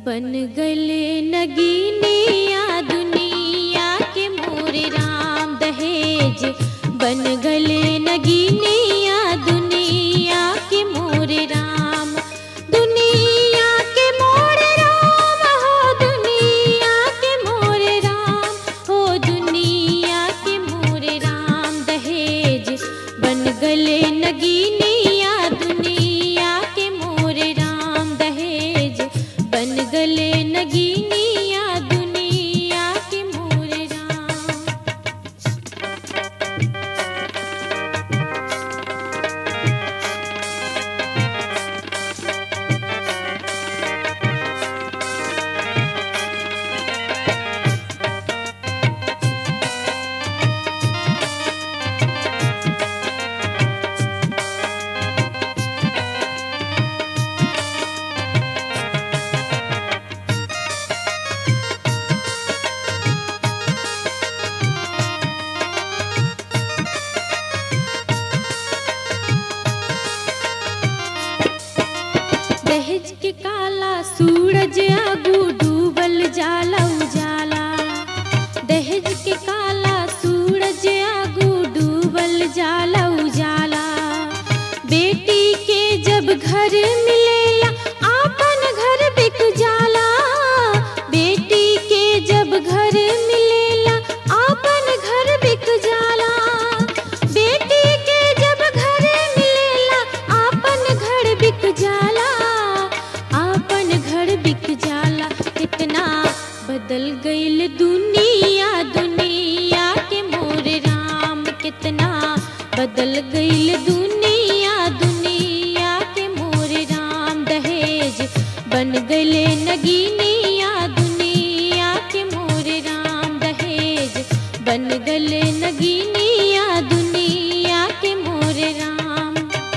बन गले नगीनिया दुनिया के मोरे राम दहेज बन गले नगीनिया दुनिया के मोरे राम दुनिया के मोरे राम हो दुनिया के मोरे राम हो दुनिया के मोरे राम दहेज बन गले नगीनिया दुनिया के मोरे राम दहेज बन गले नगीनिया दुनिया के मोरे राम। दहेज के काला सूरज आगू डूबल जाला उजाला दहेज के काला सूरज आगू डूबल जाला उजाला बेटी के जब घर मिलेला आपन घर बिक जाला बेटी के जब घर मिलेला आपन घर बिक जाला बेटी के जब घर मिलेला आपन घर बिक जाला आपन घर बिक जाला कितना बदल गईल दुनिया दुनिया के मोरे राम कितना बदल गईल दुनिया दुनिया के मोरे राम दहेज बन गले नगीनिया दुनिया के मोरे राम दहेज बन गले नगीनिया दुनिया के मोरे राम।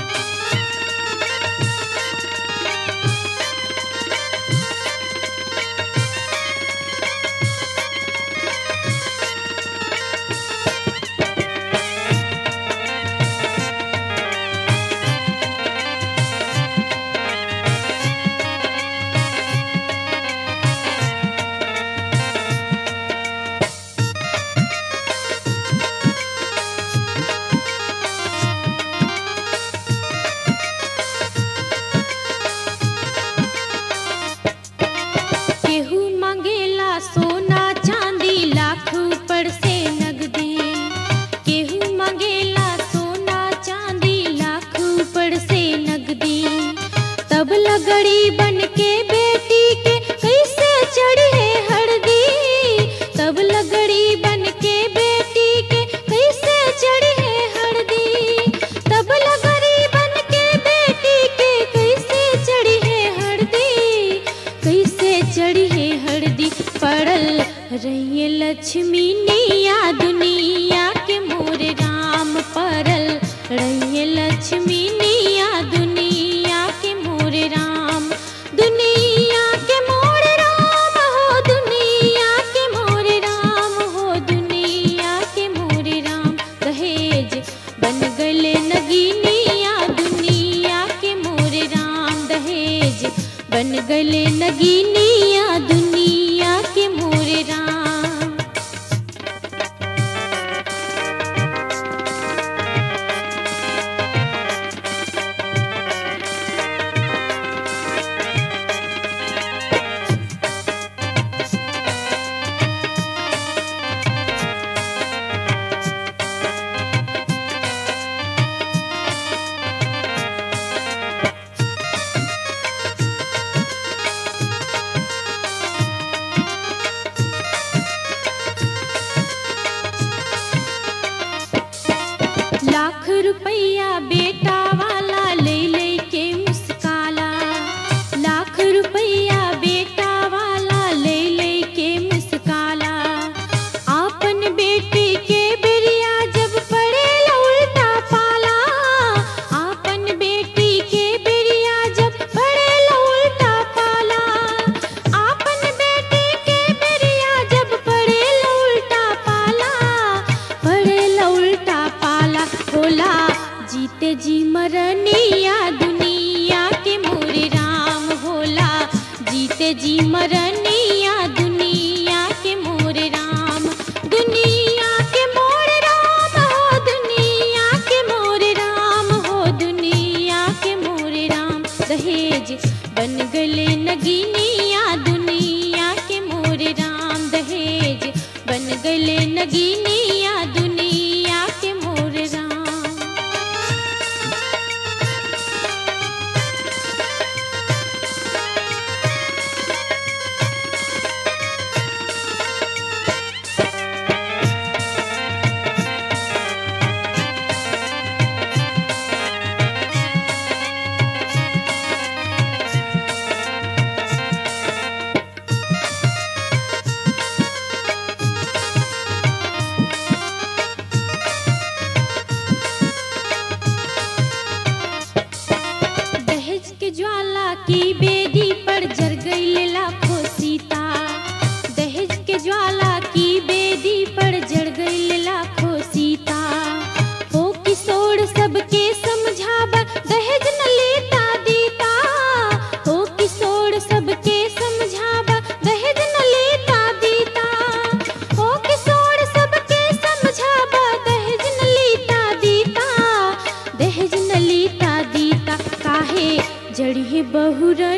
केहू मांगेला सोना चांदी लाख ऊपर से नगदी केहू मांगेला सोना चांदी लाख ऊपर से नगदी तब लगड़ी बन के बेटी के कैसे चढ़ी है हरदी तब लगड़ी बन के बेटी के कैसे चढ़ी है हरदी तब लगड़ी बन के बेटी के कैसे चढ़ी है हरदी कैसे चढ़ी है हरदी पड़ल रहिए लक्ष्मी निया दुनिया के मोरे राम पड़ल रहिए लक्ष्मी निया दुनिया के मोरे राम दुनिया के मोरे राम हो दुनिया के मोरे राम हो दुनिया के मोरे राम दहेज बन गले नगीनिया दुनिया के मोरे राम दहेज बन गले नगीनिया दुनिया के मोरे राम। लाख रुपया बेटा वाला ले ले के मुस्काला लाख रुपया बेटा वाला ले ले के मुस्काला आपन बेटी के बेरिया जब पड़ेला उल्टा पाला आपन बेटी के बेरिया जब पड़ेला उल्टा पाला आपन बेटी के बेरिया जब पड़ेला उल्टा पाला पड़ेला उल्टा पाला होला जीते जी मरनिया दुनिया के मोरे राम होला जीते जी मरनिया दुनिया के मोर राम, दुनिया के मोर राम हो, दुनिया के मोर राम हो, दुनिया के मोर राम। दहेज बन गले नगीनिया दुनिया के मोर राम, दहेज बन गले नगीनिया दुनिया के मोर राम। दहेज के ज्वाला की बेदी पर जर गई लाखों सीता, दहेज के ज्वाला की बेदी पर जर गई लाखों सीता। हो किशोर सबके समझावा दहेज न लेता दीता, हो किशोर सबके समझावा दहेज न लेता दीता, हो किशोर सबके समझावा दहेज न लेता दीता, दहेज न लेता दीता। काहे जड़ी बहुरा